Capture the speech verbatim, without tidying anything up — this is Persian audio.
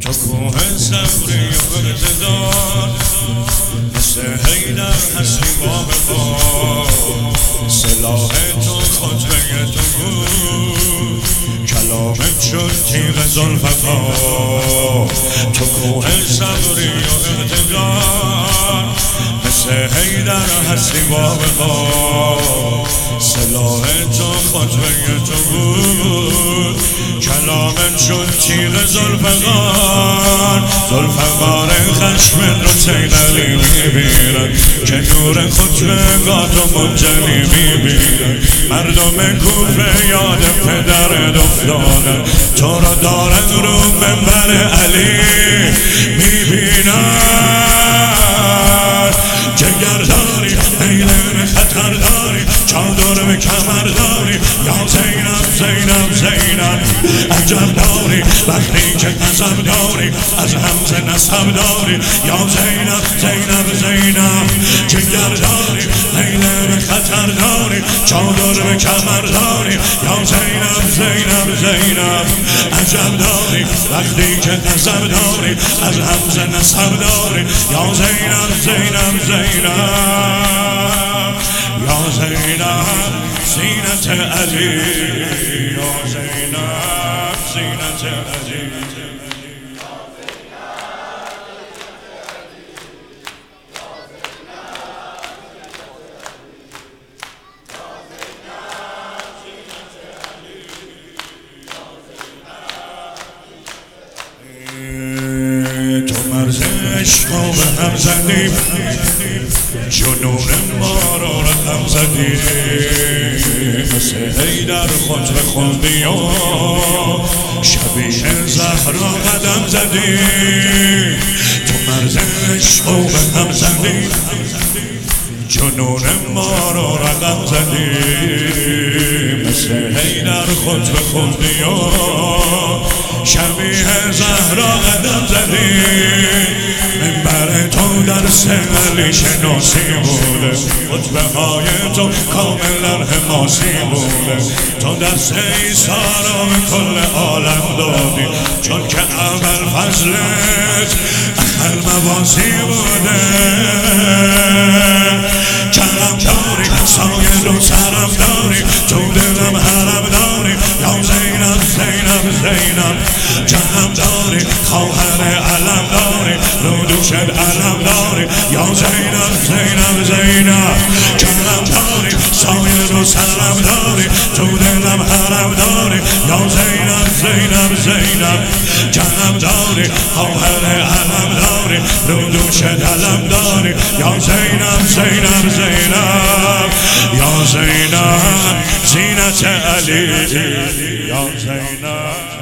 تو کوه صبری و اقتدار، مثل حیدر هستی با وفا. سلاح تو خطبه تو بود، کلامت شد تیغ ذوالفقار. تو کوه صبری و اقتدار، مثل حیدر هستی با وفا. سلاح تو خطبه تو بود، کلامت شد تیغ ذوالفقار. ذوالفقار خشم رو سیدعلی میبیرن، که نور خطبگاه منجلی میبیرن. مردم کوفه یاد پدرت افتادن، تو را دارن رو منبر علی میبینن. جگرداری نیلم خطرداری، چادر به کمر داری، یا زینب زینب زینب. عجب داری وقتی که نسب داری، از حمزه نسب داری، یا زینب زینب زینب. جگرداری نیلم خطر داری، چادر به کمر داری، یا زینب زینب زینب. عجب داری وقتی که نسب داری، از حمزه نسب داری، یا زینب زینب زینب. یا زینب زینت علی، یا زینب زینت علی. تو مرز عشق به هم زدی، جنون ما را رقم زدی. مثل حیدر خطبه خوندی و شبیه زهرا قدم زدی. تو مرز عشق به هم زدی، جنون ما را رقم زدی. مثل حیدر خطبه خوندی و شبیه زهرا قدم زدی. منبر تو در سهلی شناسی بوده، خطبه های تو کاملا حماسی بوده. تو دست عیسی را به کل عالم دادی، چون که اول فضلت اخر مواسی بوده. کرم داری سایه رو سرم داری، تو دلم حرم داری، یا زینب زینب زینب. جنم داری خواهر علم داری، رو دوشت علم داری، یا زینب زینب زینب. کرم داری سایه رو سرم داری، تو دلم حرم داری، یا زینب زینب زینب. جنم داری خواهر علم داری، رو دوشت علم داری، یا زینب زینب زینب. یا زینب زینت علی، یا زینب.